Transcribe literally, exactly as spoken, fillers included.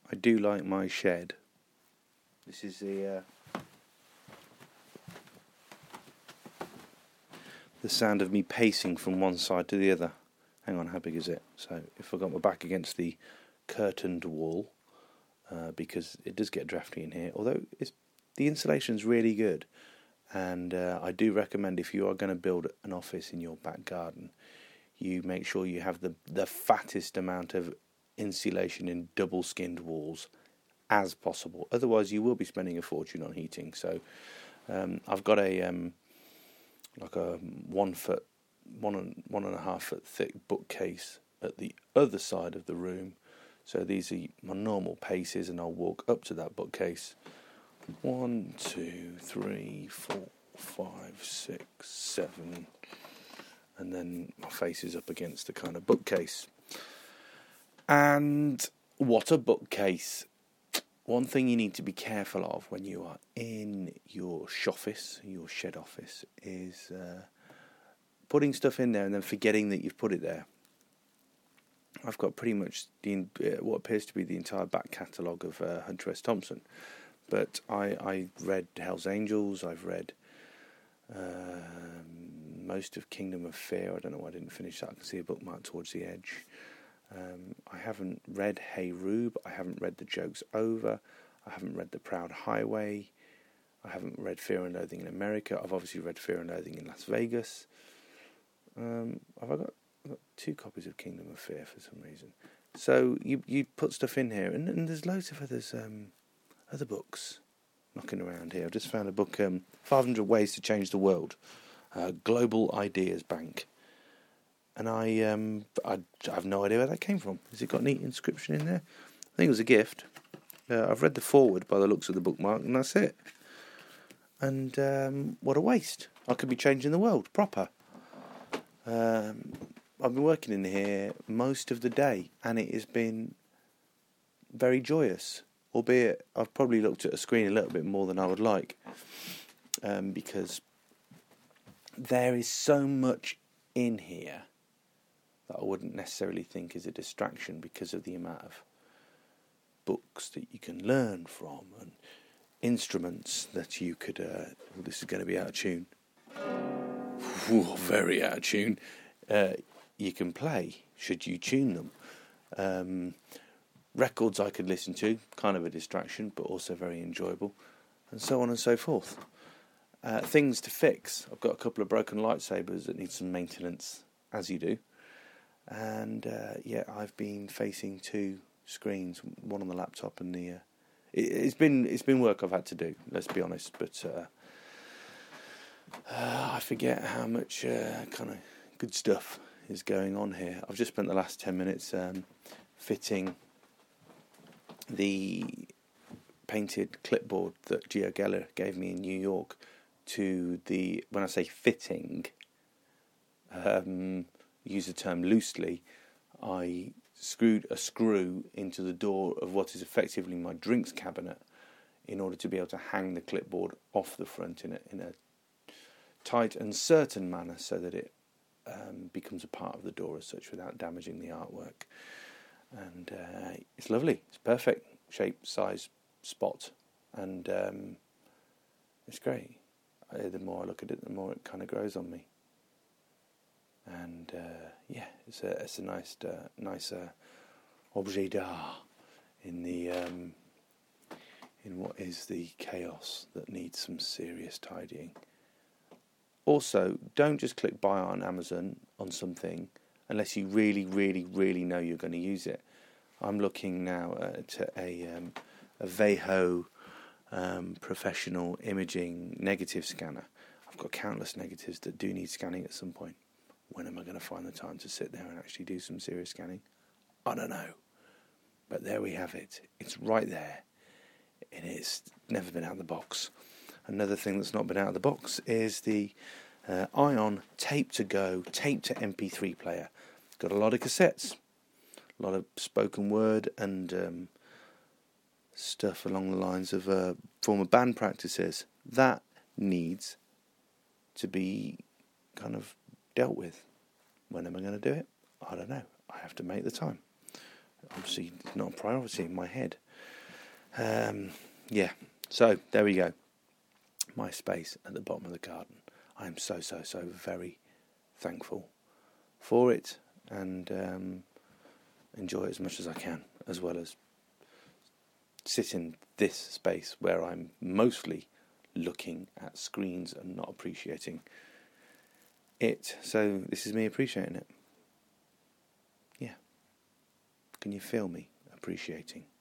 I do like my shed. This is the uh, the sound of me pacing from one side to the other. Hang on, how big is it? So if I got my back against the curtained wall, uh, because it does get drafty in here, although it's, the insulation's really good, and uh, I do recommend if you are going to build an office in your back garden, you make sure you have the, the fattest amount of insulation in double-skinned walls as possible. Otherwise, you will be spending a fortune on heating. So um, I've got a um, like a one foot, one and one and a half foot thick bookcase at the other side of the room. So these are my normal paces, and I'll walk up to that bookcase. One, two, three, four, five, six, seven, and then my face is up against the kind of bookcase. And what a bookcase! One thing you need to be careful of when you are in your shoffice, your shed office, is uh, putting stuff in there and then forgetting that you've put it there. I've got pretty much the, uh, what appears to be the entire back catalogue of uh, Hunter S. Thompson. But I, I read Hell's Angels, I've read um, most of Kingdom of Fear. I don't know why I didn't finish that. I can see a bookmark towards the edge. Um, I haven't read Hey Rube, I haven't read The Joke's Over, I haven't read The Proud Highway, I haven't read Fear and Loathing in America. I've obviously read Fear and Loathing in Las Vegas. Um, have I got, I've got two copies of Kingdom of Fear for some reason. So you you put stuff in here, and, and there's loads of others, um, other books knocking around here. I've just found a book, um, five hundred Ways to Change the World, uh, Global Ideas Bank. And I, um, I, I have no idea where that came from. Has it got any inscription in there? I think it was a gift. Uh, I've read the foreword by the looks of the bookmark, and that's it. And um, what a waste. I could be changing the world, proper. Um, I've been working in here most of the day, and it has been very joyous. Albeit, I've probably looked at a screen a little bit more than I would like. Um, because there is so much in here that I wouldn't necessarily think is a distraction because of the amount of books that you can learn from and instruments that you could... Uh, well, this is going to be out of tune. Ooh, very out of tune. Uh, you can play, should you tune them. Um, records I could listen to, kind of a distraction, but also very enjoyable, and so on and so forth. Uh, things to fix. I've got a couple of broken lightsabers that need some maintenance, as you do. And uh, yeah, I've been facing two screens, one on the laptop and the. Uh, it, it's been it's been work I've had to do. Let's be honest, but uh, uh, I forget how much uh, kind of good stuff is going on here. I've just spent the last ten minutes um, fitting the painted clipboard that Gio Geller gave me in New York to the. When I say fitting. Um, use the term loosely, I screwed a screw into the door of what is effectively my drinks cabinet in order to be able to hang the clipboard off the front in a, in a tight and certain manner so that it um, becomes a part of the door as such without damaging the artwork. And uh, it's lovely. It's perfect shape, size, spot, and um, it's great. I, the more I look at it, the more it kind of grows on me. And uh, yeah, it's a it's a nice uh, nice uh, objet d'art in the um, in what is the chaos that needs some serious tidying. Also, don't just click buy on Amazon on something unless you really, really, really know you're going to use it. I'm looking now at a um, a Veho um, professional imaging negative scanner. I've got countless negatives that do need scanning at some point. When am I going to find the time to sit there and actually do some serious scanning? I don't know. But there we have it. It's right there. And it's never been out of the box. Another thing that's not been out of the box is the uh, Ion Tape to Go, Tape to M P three player. It's got a lot of cassettes, a lot of spoken word and um, stuff along the lines of uh, former band practices. That needs to be kind of dealt with. When am I going to do it? I don't know. I have to make the time. Obviously, it's not a priority in my head. Um, yeah, so there we go. My space at the bottom of the garden. I am so, so, so very thankful for it, and um, enjoy it as much as I can, as well as sit in this space where I'm mostly looking at screens and not appreciating it. So this is me appreciating it. Yeah. Can you feel me appreciating